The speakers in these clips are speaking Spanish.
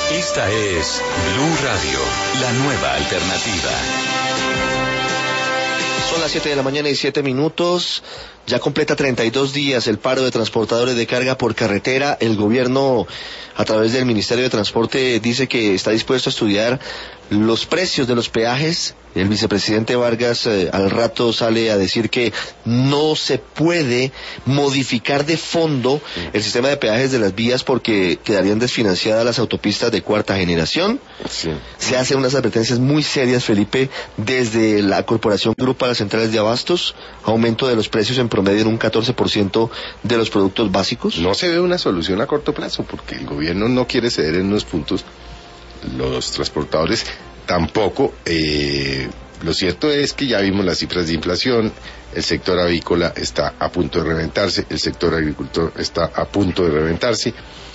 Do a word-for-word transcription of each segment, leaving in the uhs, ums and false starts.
Esta es Blue Radio, la nueva alternativa. Son las siete de la mañana y siete minutos. Ya completa treinta y dos días el paro de transportadores de carga por carretera. El gobierno, a través del Ministerio de Transporte, dice que está dispuesto a estudiar los precios de los peajes. El vicepresidente Vargas eh, al rato sale a decir que no se puede modificar de fondo el sistema de peajes de las vías porque quedarían desfinanciadas las autopistas de cuarta generación. Sí. Se hacen unas advertencias muy serias, Felipe, desde la Corporación Grupo a las centrales de abastos, aumento de los precios en promedio en un catorce por ciento de los productos básicos. No se ve una solución a corto plazo porque el gobierno no quiere ceder en unos puntos, los transportadores tampoco. Eh, lo cierto es que ya vimos las cifras de inflación, el sector avícola está a punto de reventarse, el sector agricultor está a punto de reventarse,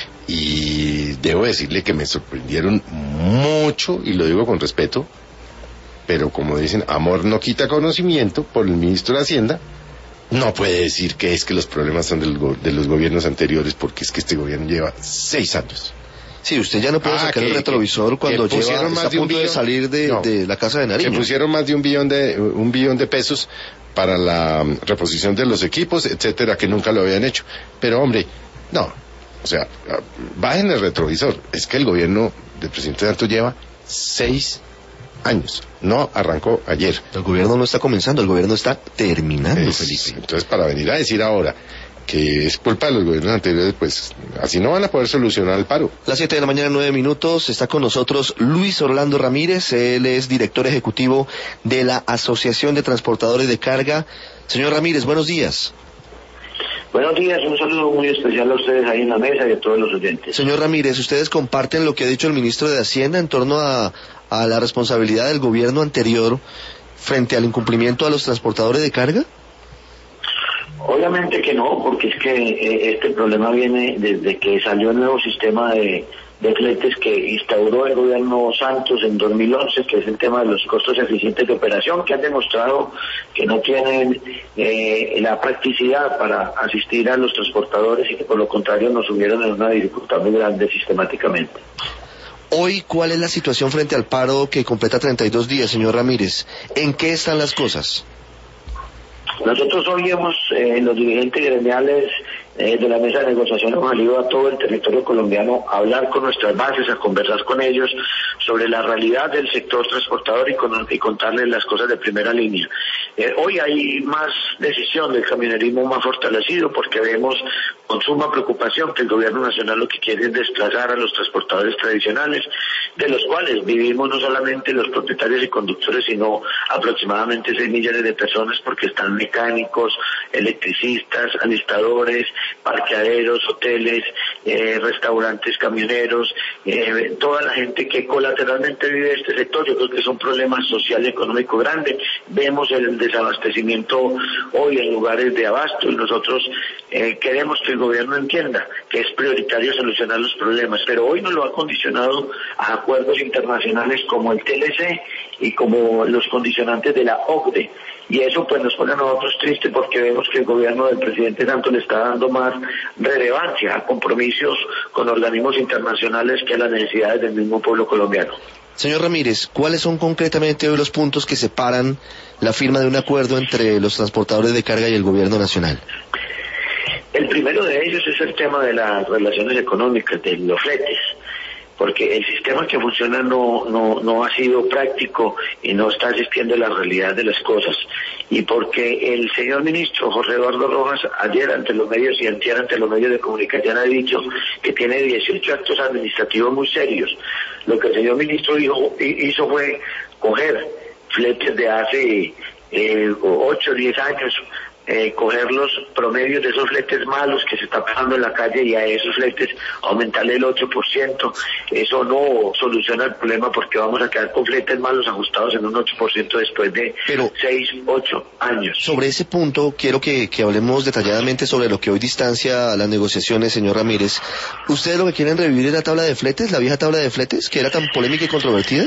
y debo decirle que me sorprendieron mucho, y lo digo con respeto, pero como dicen, amor no quita conocimiento, por el ministro de Hacienda. No puede decir que es que los problemas son del go- de los gobiernos anteriores, porque es que este gobierno lleva seis años. Sí, usted ya no puede ah, sacar que, el retrovisor que, cuando que lleva, está más a de un punto billón, de salir de, no, de la Casa de Nariño. Que pusieron más de un billón de un billón de pesos para la um, reposición de los equipos, etcétera, que nunca lo habían hecho. Pero hombre, no, o sea, bajen el retrovisor. Es que el gobierno del presidente Santos lleva seis años, no arrancó ayer. El gobierno no está comenzando, el gobierno está terminando, es, Felipe. Entonces, para venir a decir ahora que es culpa de los gobiernos anteriores, pues así no van a poder solucionar el paro. Las siete de la mañana, nueve minutos, está con nosotros Luis Orlando Ramírez, él es director ejecutivo de la Asociación de Transportadores de Carga. Señor Ramírez, buenos días. Buenos días, un saludo muy especial a ustedes ahí en la mesa y a todos los oyentes. Señor Ramírez, ¿ustedes comparten lo que ha dicho el ministro de Hacienda en torno a, a la responsabilidad del gobierno anterior frente al incumplimiento a los transportadores de carga? Obviamente que no, porque es que eh, este problema viene desde que salió el nuevo sistema de, de fletes que instauró el gobierno Santos en dos mil once, que es el tema de los costos eficientes de operación, que han demostrado que no tienen eh, la practicidad para asistir a los transportadores y que por lo contrario nos subieron en una dificultad muy grande sistemáticamente. Hoy, ¿cuál es la situación frente al paro que completa treinta y dos días, señor Ramírez? ¿En qué están las cosas? Nosotros hoy hemos, eh, los dirigentes gremiales eh, de la mesa de negociación, hemos salido a todo el territorio colombiano a hablar con nuestras bases, a conversar con ellos sobre la realidad del sector transportador y, con, y contarles las cosas de primera línea. Eh, hoy hay más decisión del camionerismo más fortalecido porque vemos con suma preocupación que el gobierno nacional lo que quiere es desplazar a los transportadores tradicionales, de los cuales vivimos no solamente los propietarios y conductores, sino aproximadamente seis millones de personas, porque están mecánicos, electricistas, alistadores, parqueaderos, hoteles, eh, restaurantes, camioneros, eh, toda la gente que colateralmente vive este sector. Yo creo que es un problema social y económico grande. Vemos el desabastecimiento hoy en lugares de abasto y nosotros eh, queremos que el gobierno entienda que es prioritario solucionar los problemas, pero hoy nos lo ha condicionado a acuerdos internacionales como el T L C y como los condicionantes de la O C D E. Y eso pues nos pone a nosotros tristes porque vemos que el gobierno del presidente Santos le está dando más relevancia a compromisos con organismos internacionales que a las necesidades del mismo pueblo colombiano. Señor Ramírez, ¿cuáles son concretamente hoy los puntos que separan la firma de un acuerdo entre los transportadores de carga y el gobierno nacional? El primero de ellos es el tema de las relaciones económicas, de los fletes, porque el sistema que funciona no, no, no ha sido práctico y no está asistiendo a la realidad de las cosas, y porque el señor ministro Jorge Eduardo Rojas ayer ante los medios y antier ante los medios de comunicación ha dicho que tiene dieciocho actos administrativos muy serios. Lo que el señor ministro dijo, hizo fue coger fletes de hace eh, ocho o diez años, Eh, coger los promedios de esos fletes malos que se está pagando en la calle y a esos fletes aumentarle el ocho por ciento. Eso no soluciona el problema porque vamos a quedar con fletes malos ajustados en un ocho por ciento después de seis, ocho años. Sobre ese punto quiero que, que hablemos detalladamente sobre lo que hoy distancia las negociaciones, señor Ramírez. ¿Ustedes lo que quieren revivir es la tabla de fletes, la vieja tabla de fletes, que era tan polémica y controvertida?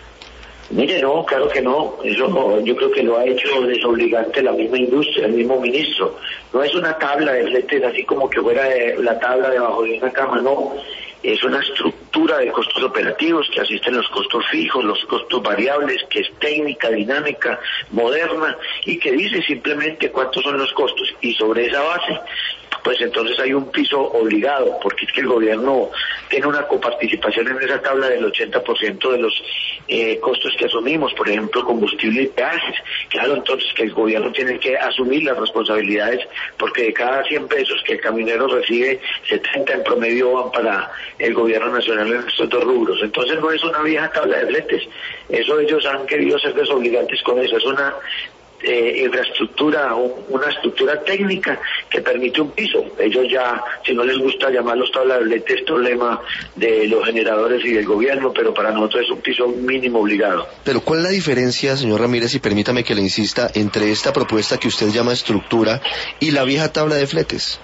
Mire, no, claro que no. Eso no, yo creo que lo ha hecho desobligante la misma industria, el mismo ministro. No es una tabla de fletes así como que fuera de, la tabla debajo de una cama, no. Es una estructura estructura de costos operativos que asisten los costos fijos, los costos variables, que es técnica, dinámica, moderna, y que dice simplemente cuántos son los costos, y sobre esa base pues entonces hay un piso obligado, porque es que el gobierno tiene una coparticipación en esa tabla del ochenta por ciento de los eh, costos que asumimos, por ejemplo, combustible y peajes. Claro, entonces que el gobierno tiene que asumir las responsabilidades, porque de cada cien pesos que el camionero recibe, setenta en promedio van para el gobierno nacional en estos dos rubros. Entonces no es una vieja tabla de fletes, eso ellos han querido ser desobligantes con eso, es una Eh, infraestructura, una estructura técnica que permite un piso. Ellos ya, si no les gusta llamarlos tabla de fletes, es problema de los generadores y del gobierno, pero para nosotros es un piso mínimo obligado. Pero ¿cuál es la diferencia, señor Ramírez, y permítame que le insista, entre esta propuesta que usted llama estructura y la vieja tabla de fletes?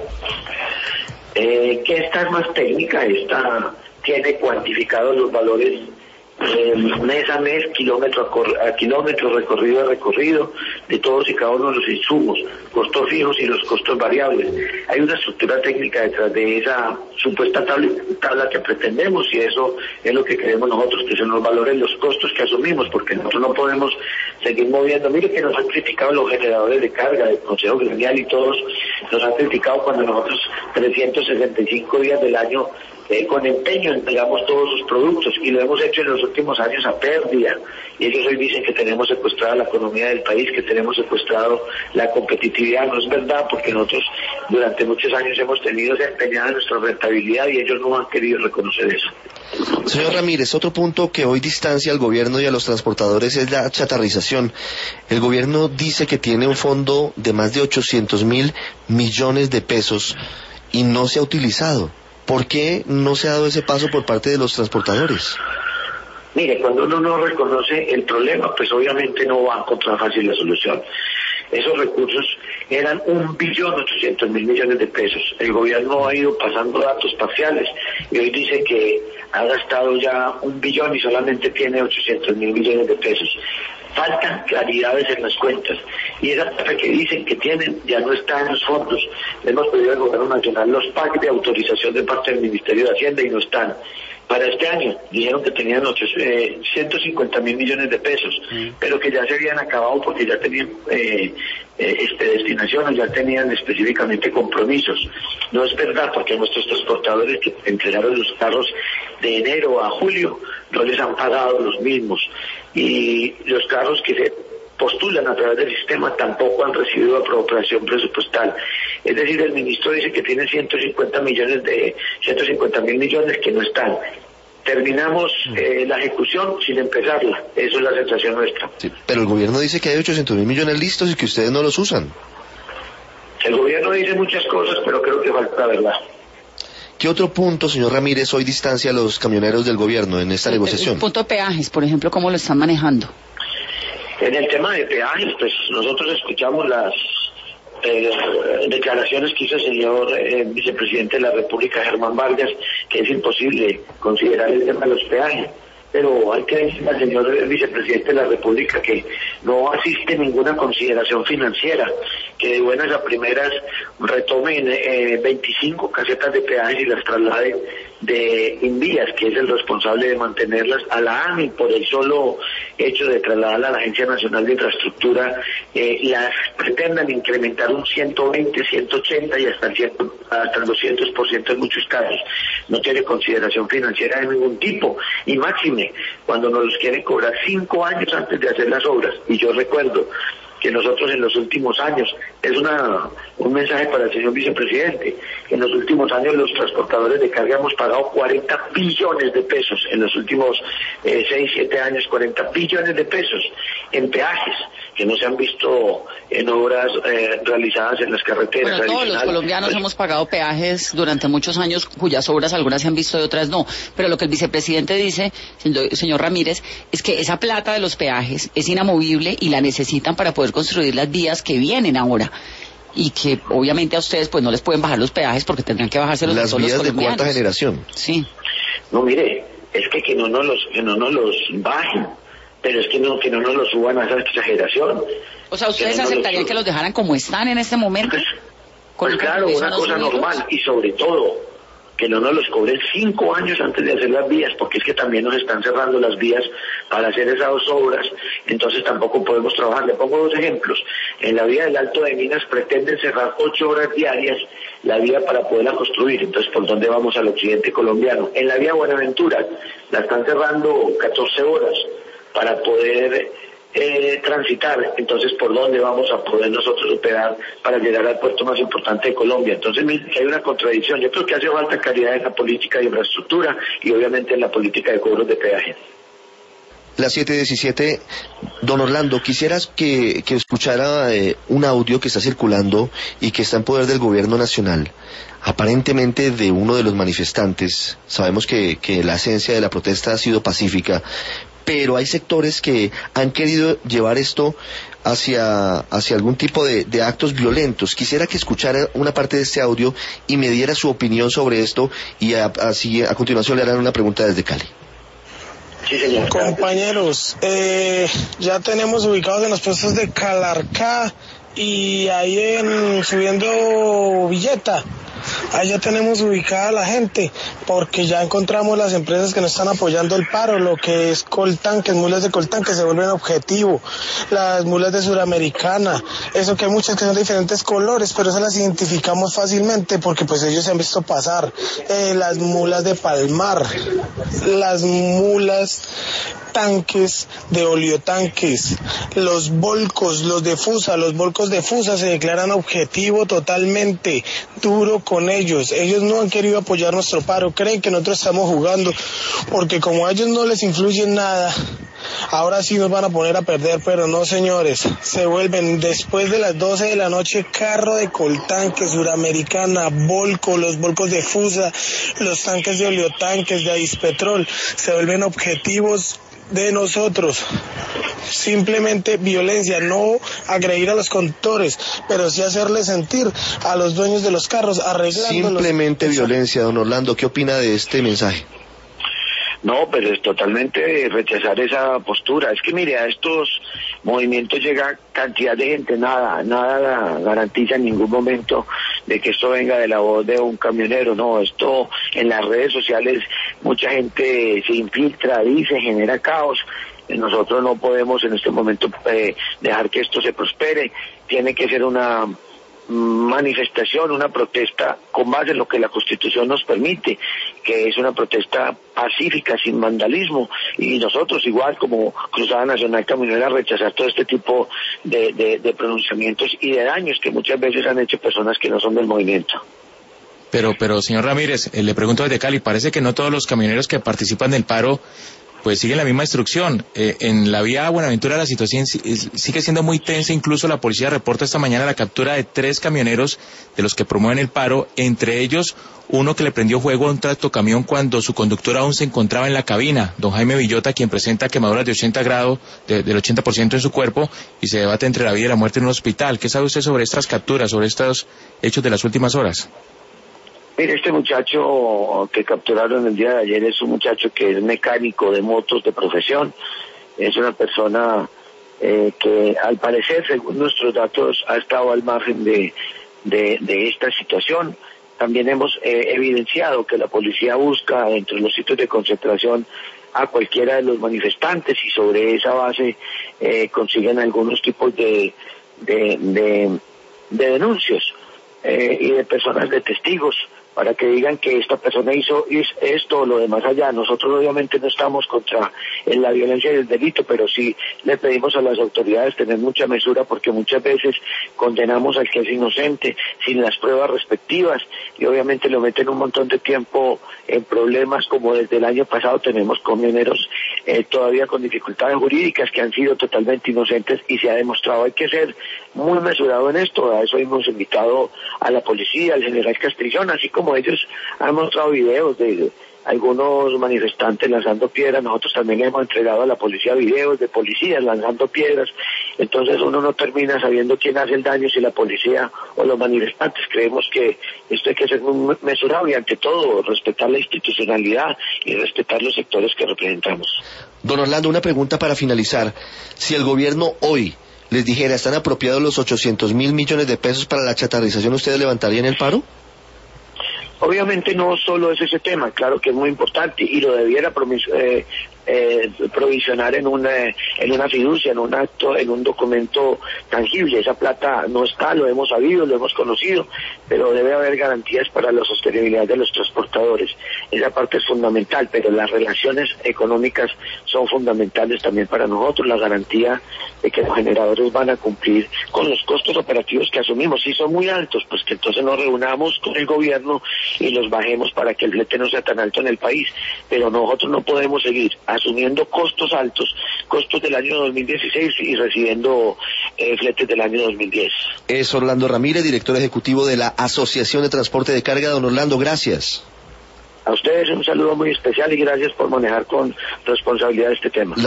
Eh, que esta es más técnica, esta tiene cuantificados los valores Eh, mes a mes, kilómetro a, cor- a kilómetro, recorrido a recorrido, de todos y cada uno de los insumos, costos fijos y los costos variables. Hay una estructura técnica detrás de esa supuesta tabla, tabla que pretendemos, y eso es lo que queremos nosotros, que se nos valoren los costos que asumimos, porque nosotros no podemos seguir moviendo. Mire que nos han criticado los generadores de carga del Consejo Gremial y todos nos han criticado cuando nosotros trescientos sesenta y cinco días del año Eh, con empeño entregamos todos sus productos, y lo hemos hecho en los últimos años a pérdida, y ellos hoy dicen que tenemos secuestrada la economía del país, que tenemos secuestrado la competitividad. No es verdad, porque nosotros durante muchos años hemos tenido empeñada nuestra rentabilidad y ellos no han querido reconocer eso. Señor Ramírez, otro punto que hoy distancia al gobierno y a los transportadores es la chatarrización. El gobierno dice que tiene un fondo de más de ochocientos mil millones de pesos y no se ha utilizado. ¿Por qué no se ha dado ese paso por parte de los transportadores? Mire, cuando uno no reconoce el problema, pues obviamente no va a encontrar fácil la solución. Esos recursos eran un billón ochocientos mil millones de pesos. El gobierno ha ido pasando datos parciales y hoy dice que ha gastado ya un billón y solamente tiene ochocientos mil millones de pesos. Faltan claridades en las cuentas, y esa plata que dicen que tienen ya no está en los fondos. Le hemos pedido al gobierno nacional los packs de autorización de parte del Ministerio de Hacienda y no están. Para este año dijeron que tenían ciento cincuenta mil millones de pesos, mm. pero que ya se habían acabado porque ya tenían eh, eh, este, destinación, ya tenían específicamente compromisos. No es verdad, porque nuestros transportadores que entregaron los carros de enero a julio no les han pagado los mismos, y los carros que se postulan a través del sistema tampoco han recibido aprobación presupuestal. Es decir, el ministro dice que tiene ciento cincuenta millones de ciento cincuenta mil millones que no están. Terminamos eh, la ejecución sin empezarla. Eso es la sensación nuestra. Sí, pero el gobierno dice que hay ochocientos mil millones listos y que ustedes no los usan. El gobierno dice muchas cosas, pero creo que falta verdad. ¿Qué otro punto, señor Ramírez, hoy distancia a los camioneros del gobierno en esta negociación? El punto de peajes, por ejemplo, ¿cómo lo están manejando? En el tema de peajes, pues nosotros escuchamos las eh, declaraciones que hizo el señor eh, vicepresidente de la República, Germán Vargas, que es imposible considerar el tema de los peajes. Pero hay que decirle al señor vicepresidente de la República que no asiste ninguna consideración financiera, que de buenas a primeras retomen eh, veinticinco casetas de peajes y las trasladen de Invías, que es el responsable de mantenerlas, a la A M I, por el solo hecho de trasladarla a la Agencia Nacional de Infraestructura. Eh, las pretendan incrementar un ciento veinte, ciento ochenta y hasta el, cien, hasta el doscientos por ciento en muchos casos. No tiene consideración financiera de ningún tipo, y máxime cuando nos los quieren cobrar cinco años antes de hacer las obras. Y yo recuerdo que nosotros en los últimos años, es una un mensaje para el señor vicepresidente, en los últimos años los transportadores de carga hemos pagado cuarenta billones de pesos, en los últimos eh, seis, siete años, cuarenta billones de pesos en peajes, que no se han visto en obras eh, realizadas en las carreteras. Bueno, todos los colombianos pues, hemos pagado peajes durante muchos años, cuyas obras algunas se han visto y otras no, pero lo que el vicepresidente dice, señor Ramírez, es que esa plata de los peajes es inamovible y la necesitan para poder construir las vías que vienen ahora, y que obviamente a ustedes pues no les pueden bajar los peajes porque tendrán que bajárselos las a todos los colombianos. Las vías de cuarta generación. Sí. No, mire, es que que no nos los, que no nos los bajen, pero es que no, que no nos los suban a esa exageración. O sea, ¿ustedes no aceptarían los... que los dejaran como están en este momento? Pues, pues claro, una cosa normal, y sobre todo que no nos los cobren cinco años antes de hacer las vías, porque es que también nos están cerrando las vías para hacer esas dos obras, entonces tampoco podemos trabajar. Le pongo dos ejemplos. En la vía del Alto de Minas pretenden cerrar ocho horas diarias la vía para poderla construir, entonces ¿por dónde vamos al occidente colombiano? En la vía Buenaventura la están cerrando catorce horas para poder eh, transitar, entonces ¿por dónde vamos a poder nosotros operar para llegar al puerto más importante de Colombia? Entonces miren que hay una contradicción. Yo creo que hace falta calidad en la política de infraestructura y obviamente en la política de cobros de peaje. Las siete diecisiete, don Orlando, quisieras que, que escuchara eh, un audio que está circulando y que está en poder del gobierno nacional, aparentemente de uno de los manifestantes. Sabemos que, que la esencia de la protesta ha sido pacífica, pero hay sectores que han querido llevar esto hacia, hacia algún tipo de, de actos violentos. Quisiera que escuchara una parte de este audio y me diera su opinión sobre esto, y a, así a continuación le harán una pregunta desde Cali. Sí, señor. Compañeros, eh, ya tenemos ubicados en los puestos de Calarcá y ahí en subiendo Villeta. Ahí ya tenemos ubicada a la gente, porque ya encontramos las empresas que nos están apoyando el paro, lo que es Coltanques, mulas de Coltanques se vuelven objetivo, las mulas de Suramericana, eso que hay muchas que son de diferentes colores, pero esas las identificamos fácilmente porque pues ellos se han visto pasar, eh, las mulas de Palmar, las mulas tanques de oleotanques, los volcos, los de Fusa, los volcos de Fusa se declaran objetivo totalmente, duro con ellos. Ellos no han querido apoyar nuestro paro, creen que nosotros estamos jugando, porque como a ellos no les influye nada, ahora sí nos van a poner a perder, pero no, señores, se vuelven después de las doce de la noche carro de Coltanques, Suramericana, Volco, los volcos de Fusa, los tanques de oleotanques, de Aispetrol, se vuelven objetivos de nosotros. Simplemente violencia, no agredir a los conductores, pero sí hacerle sentir a los dueños de los carros, arreglándolos. Simplemente violencia, don Orlando, ¿qué opina de este mensaje? No, pero es totalmente rechazar esa postura. Es que mire, a estos movimientos llega cantidad de gente, nada, nada garantiza en ningún momento de que esto venga de la voz de un camionero. No, esto en las redes sociales mucha gente se infiltra, dice, genera caos. Nosotros no podemos en este momento eh, dejar que esto se prospere. Tiene que ser una manifestación, una protesta con base en lo que la Constitución nos permite, que es una protesta pacífica, sin vandalismo, y nosotros igual como Cruzada Nacional Camionera rechazar todo este tipo de, de, de pronunciamientos y de daños que muchas veces han hecho personas que no son del movimiento. Pero, pero señor Ramírez, eh, le pregunto desde Cali, parece que no todos los camioneros que participan del paro pues siguen la misma instrucción. Eh, en la vía Buenaventura la situación sigue siendo muy tensa, incluso la policía reporta esta mañana la captura de tres camioneros de los que promueven el paro, entre ellos uno que le prendió fuego a un tractocamión cuando su conductor aún se encontraba en la cabina, don Jaime Villota, quien presenta quemaduras de ochenta grados, de, del ochenta por ciento en su cuerpo, y se debate entre la vida y la muerte en un hospital. ¿Qué sabe usted sobre estas capturas, sobre estos hechos de las últimas horas? Mire, este muchacho que capturaron el día de ayer es un muchacho que es mecánico de motos de profesión. Es una persona eh, que al parecer, según nuestros datos, ha estado al margen de, de, de esta situación. También hemos eh, evidenciado que la policía busca entre los sitios de concentración a cualquiera de los manifestantes y sobre esa base eh, consiguen algunos tipos de, de, de, de denuncias eh, y de personas, de testigos, para que digan que esta persona hizo esto o lo demás allá. Nosotros obviamente no estamos contra en la violencia y el delito, pero sí le pedimos a las autoridades tener mucha mesura, porque muchas veces condenamos al que es inocente sin las pruebas respectivas y obviamente lo meten un montón de tiempo en problemas, como desde el año pasado tenemos camioneros eh, todavía con dificultades jurídicas que han sido totalmente inocentes y se ha demostrado. Hay que ser muy mesurado en esto. A eso hemos invitado a la policía, al general Castrillón, así como como ellos han mostrado videos de algunos manifestantes lanzando piedras, nosotros también hemos entregado a la policía videos de policías lanzando piedras. Entonces uno no termina sabiendo quién hace el daño, si la policía o los manifestantes. Creemos que esto hay que ser muy mesurado y ante todo respetar la institucionalidad y respetar los sectores que representamos. Don Orlando, una pregunta para finalizar. Si el gobierno hoy les dijera, ¿están apropiados los ochocientos mil millones de pesos para la chatarrización, ustedes levantarían el paro? Obviamente no solo es ese tema, claro que es muy importante y lo debiera promis- eh, eh, provisionar en una en una fiducia, en un acto, en un documento tangible. Esa plata no está, lo hemos sabido, lo hemos conocido, pero debe haber garantías para la sostenibilidad de los transportadores. Esa parte es fundamental, pero las relaciones económicas son fundamentales también para nosotros, la garantía de que los generadores van a cumplir con los costos operativos que asumimos. Si son muy altos, pues que entonces nos reunamos con el gobierno y los bajemos para que el flete no sea tan alto en el país, pero nosotros no podemos seguir asumiendo costos altos, costos del año dos mil dieciséis y recibiendo eh, fletes del año dos mil diez. Es Orlando Ramírez, director ejecutivo de la Asociación de Transporte de Carga. Don Orlando, gracias. A ustedes un saludo muy especial y gracias por manejar con responsabilidad este tema.